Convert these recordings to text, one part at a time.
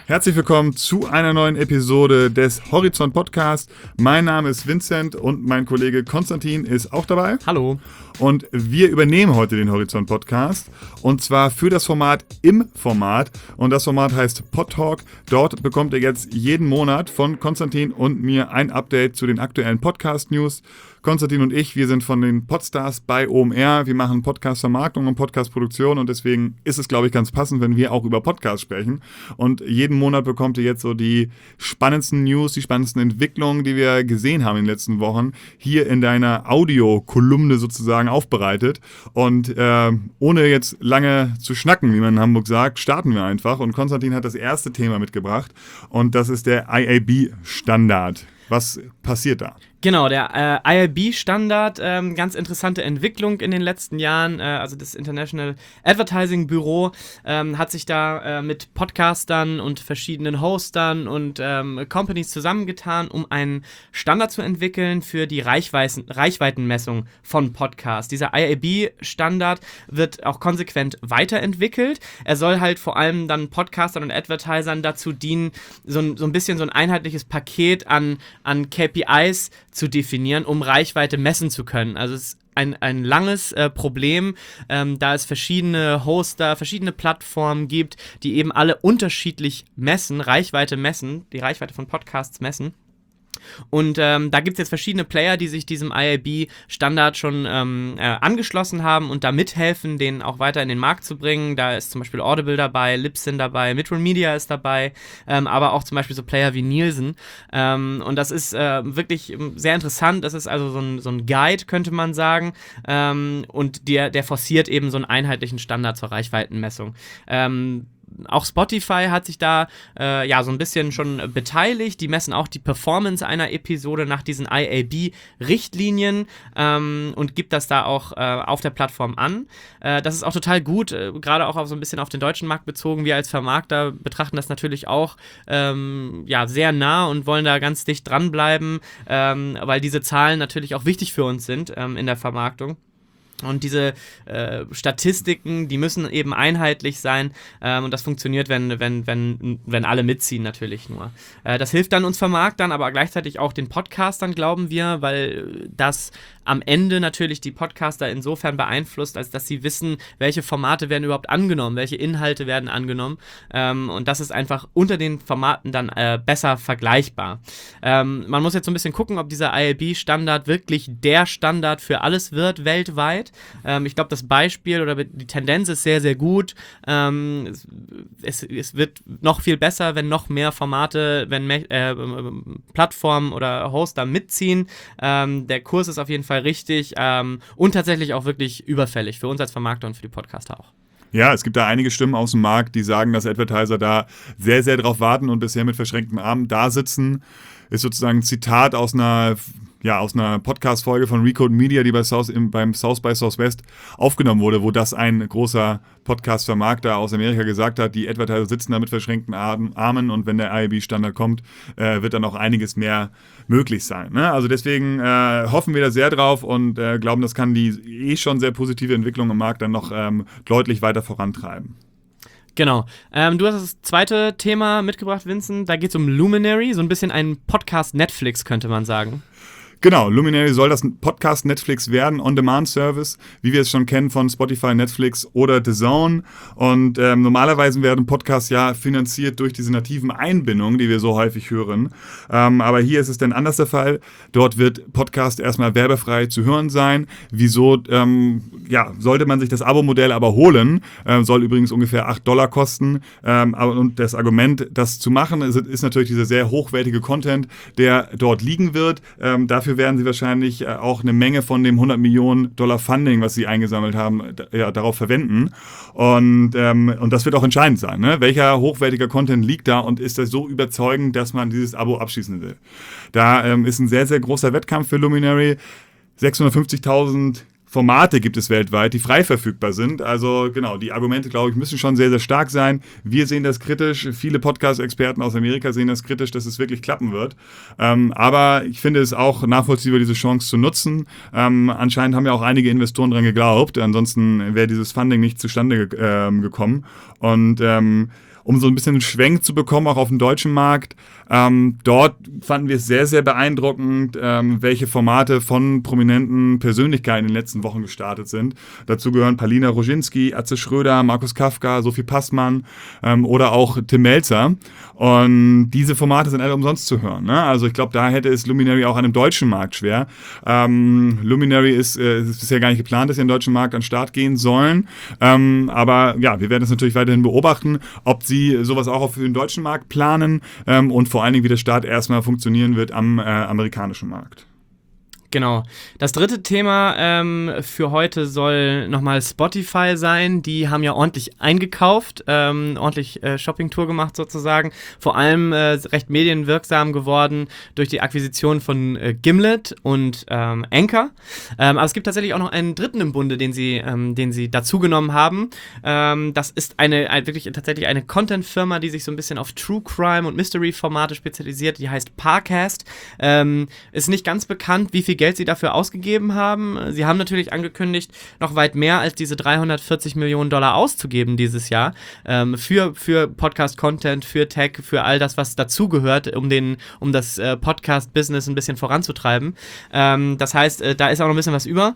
Herzlich willkommen zu einer neuen Episode des Horizont Podcast. Mein Name ist Vincent und mein Kollege Konstantin ist auch dabei. Hallo. Und wir übernehmen heute den Horizont Podcast und zwar für das Format im Format. Und das Format heißt Podtalk. Dort bekommt ihr jetzt jeden Monat von Konstantin und mir ein Update zu den aktuellen Podcast-News. Konstantin und ich, wir sind von den Podstars bei OMR. Wir machen Podcast-Vermarktung und Podcast-Produktion und deswegen ist es, glaube ich, ganz passend, wenn wir auch über Podcasts sprechen. Und jeden Monat bekommt ihr jetzt so die spannendsten News, die spannendsten Entwicklungen, die wir gesehen haben in den letzten Wochen, hier in deiner Audiokolumne sozusagen aufbereitet. Und ohne jetzt lange zu schnacken, wie man in Hamburg sagt, starten wir einfach. Und Konstantin hat das erste Thema mitgebracht und das ist der IAB-Standard. Was passiert da? Genau, der IAB-Standard, ganz interessante Entwicklung in den letzten Jahren. Also das International Advertising Bureau hat sich da mit Podcastern und verschiedenen Hostern und Companies zusammengetan, um einen Standard zu entwickeln für die Reichweitenmessung von Podcasts. Dieser IAB-Standard wird auch konsequent weiterentwickelt. Er soll halt vor allem dann Podcastern und Advertisern dazu dienen, so ein bisschen so ein einheitliches Paket an KPIs zu definieren, um Reichweite messen zu können. Also es ist ein langes Problem, da es verschiedene Hoster, verschiedene Plattformen gibt, die eben alle unterschiedlich die Reichweite von Podcasts messen. Und da gibt es jetzt verschiedene Player, die sich diesem IAB-Standard schon angeschlossen haben und da mithelfen, den auch weiter in den Markt zu bringen. Da ist zum Beispiel Audible dabei, Libsyn dabei, Mitron Media ist dabei, aber auch zum Beispiel so Player wie Nielsen. Und das ist wirklich sehr interessant. Das ist also so ein Guide, könnte man sagen. Und der forciert eben so einen einheitlichen Standard zur Reichweitenmessung. Auch Spotify hat sich da so ein bisschen schon beteiligt. Die messen auch die Performance einer Episode nach diesen IAB-Richtlinien und gibt das da auch auf der Plattform an. Das ist auch total gut, gerade auch so ein bisschen auf den deutschen Markt bezogen. Wir als Vermarkter betrachten das natürlich auch sehr nah und wollen da ganz dicht dranbleiben, weil diese Zahlen natürlich auch wichtig für uns sind in der Vermarktung. Und diese Statistiken, die müssen eben einheitlich sein und das funktioniert, wenn alle mitziehen natürlich nur. Das hilft dann uns Vermarktern, aber gleichzeitig auch den Podcastern, glauben wir, weil das am Ende natürlich die Podcaster insofern beeinflusst, als dass sie wissen, welche Formate werden überhaupt angenommen, welche Inhalte werden angenommen und das ist einfach unter den Formaten dann besser vergleichbar. Man muss jetzt so ein bisschen gucken, ob dieser IAB-Standard wirklich der Standard für alles wird weltweit. Ich glaube, das Beispiel oder die Tendenz ist sehr, sehr gut. Es wird noch viel besser, wenn noch mehr Formate, Plattformen oder Hoster mitziehen. Der Kurs ist auf jeden Fall richtig und tatsächlich auch wirklich überfällig für uns als Vermarkter und für die Podcaster auch. Ja, es gibt da einige Stimmen aus dem Markt, die sagen, dass Advertiser da sehr, sehr drauf warten und bisher mit verschränkten Armen da sitzen. Ist sozusagen ein Zitat aus einer Podcast-Folge von Recode Media, die beim South by Southwest aufgenommen wurde, wo das ein großer Podcast-Vermarkter aus Amerika gesagt hat, die Advertiser sitzen da mit verschränkten Armen und wenn der IAB-Standard kommt, wird dann auch einiges mehr möglich sein. Ne? Also deswegen hoffen wir da sehr drauf und glauben, das kann die schon sehr positive Entwicklung im Markt dann noch deutlich weiter vorantreiben. Genau. Du hast das zweite Thema mitgebracht, Vincent. Da geht es um Luminary, so ein bisschen ein Podcast-Netflix, könnte man sagen. Genau, Luminary soll das Podcast-Netflix werden, On-Demand-Service, wie wir es schon kennen von Spotify, Netflix oder DAZN. Und normalerweise werden Podcasts ja finanziert durch diese nativen Einbindungen, die wir so häufig hören. Aber hier ist es dann anders der Fall. Dort wird Podcast erstmal werbefrei zu hören sein. Wieso sollte man sich das Abo-Modell aber holen? Soll übrigens ungefähr $8 kosten. Und das Argument, das zu machen, ist natürlich dieser sehr hochwertige Content, der dort liegen wird. Dafür werden sie wahrscheinlich auch eine Menge von dem $100 Millionen Funding, was sie eingesammelt haben, darauf verwenden. Und das wird auch entscheidend sein. Ne? Welcher hochwertiger Content liegt da und ist das so überzeugend, dass man dieses Abo abschließen will? Da ist ein sehr, sehr großer Wettkampf für Luminary. 650.000 Formate gibt es weltweit, die frei verfügbar sind. Also genau, die Argumente, glaube ich, müssen schon sehr, sehr stark sein. Wir sehen das kritisch. Viele Podcast-Experten aus Amerika sehen das kritisch, dass es wirklich klappen wird. Aber ich finde es auch nachvollziehbar, diese Chance zu nutzen. Anscheinend haben ja auch einige Investoren dran geglaubt. Ansonsten wäre dieses Funding nicht zustande gekommen. Und um so ein bisschen einen Schwenk zu bekommen, auch auf dem deutschen Markt. Dort fanden wir es sehr, sehr beeindruckend, welche Formate von prominenten Persönlichkeiten in den letzten Wochen gestartet sind. Dazu gehören Palina Roginski, Atze Schröder, Markus Kafka, Sophie Passmann oder auch Tim Melzer. Und diese Formate sind alle umsonst zu hören. Ne? Also ich glaube, da hätte es Luminary auch an dem deutschen Markt schwer. Luminary ist bisher gar nicht geplant, dass sie an den deutschen Markt an den Start gehen sollen. Aber ja, wir werden das natürlich weiterhin beobachten, ob sie sowas auch für den deutschen Markt planen und vor allen Dingen, wie der Start erstmal funktionieren wird am amerikanischen Markt. Genau. Das dritte Thema für heute soll nochmal Spotify sein. Die haben ja ordentlich eingekauft, ordentlich Shopping-Tour gemacht sozusagen. Vor allem recht medienwirksam geworden durch die Akquisition von Gimlet und Anchor. Aber es gibt tatsächlich auch noch einen dritten im Bunde, den sie dazugenommen haben. Das ist wirklich tatsächlich eine Content-Firma, die sich so ein bisschen auf True Crime und Mystery-Formate spezialisiert. Die heißt Parcast. Ist nicht ganz bekannt, wie viel Geld sie dafür ausgegeben haben. Sie haben natürlich angekündigt, noch weit mehr als diese $340 Millionen auszugeben dieses Jahr für Podcast-Content, für Tech, für all das, was dazugehört, um das Podcast-Business ein bisschen voranzutreiben. Das heißt, da ist auch noch ein bisschen was über.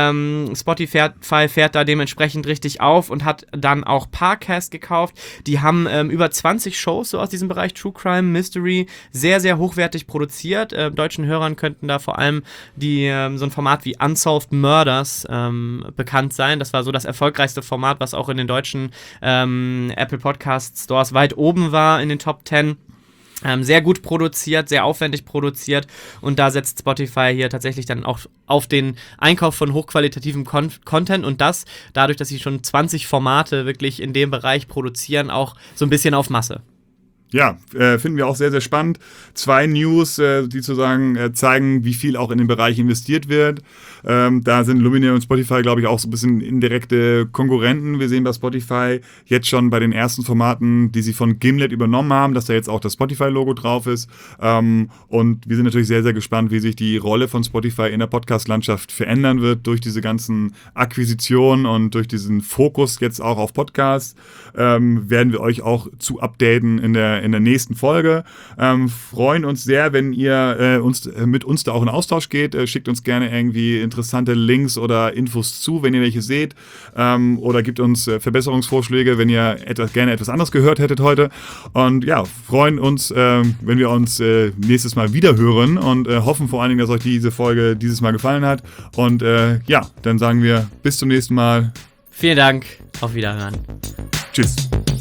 Spotify fährt da dementsprechend richtig auf und hat dann auch Parcast gekauft. Die haben über 20 Shows so aus diesem Bereich True Crime, Mystery, sehr, sehr hochwertig produziert. Deutschen Hörern könnten da vor allem so ein Format wie Unsolved Murders bekannt sein. Das war so das erfolgreichste Format, was auch in den deutschen Apple Podcast Stores weit oben war in den Top 10. Sehr gut produziert, sehr aufwendig produziert und da setzt Spotify hier tatsächlich dann auch auf den Einkauf von hochqualitativem Content und das, dadurch, dass sie schon 20 Formate wirklich in dem Bereich produzieren, auch so ein bisschen auf Masse. Ja, finden wir auch sehr, sehr spannend. 2 News, die sozusagen zeigen, wie viel auch in den Bereich investiert wird. Da sind Luminary und Spotify, glaube ich, auch so ein bisschen indirekte Konkurrenten. Wir sehen bei Spotify jetzt schon bei den ersten Formaten, die sie von Gimlet übernommen haben, dass da jetzt auch das Spotify-Logo drauf ist. Und wir sind natürlich sehr, sehr gespannt, wie sich die Rolle von Spotify in der Podcast-Landschaft verändern wird durch diese ganzen Akquisitionen und durch diesen Fokus jetzt auch auf Podcasts. Werden wir euch auch zu updaten in der nächsten Folge. Freuen uns sehr, wenn ihr mit uns da auch in Austausch geht. Schickt uns gerne irgendwie interessante Links oder Infos zu, wenn ihr welche seht. Oder gebt uns Verbesserungsvorschläge, wenn ihr gerne etwas anderes gehört hättet heute. Und ja, freuen uns, wenn wir uns nächstes Mal wieder hören und hoffen vor allen Dingen, dass euch diese Folge dieses Mal gefallen hat. Und ja, dann sagen wir bis zum nächsten Mal. Vielen Dank. Auf Wiederhören. Tschüss.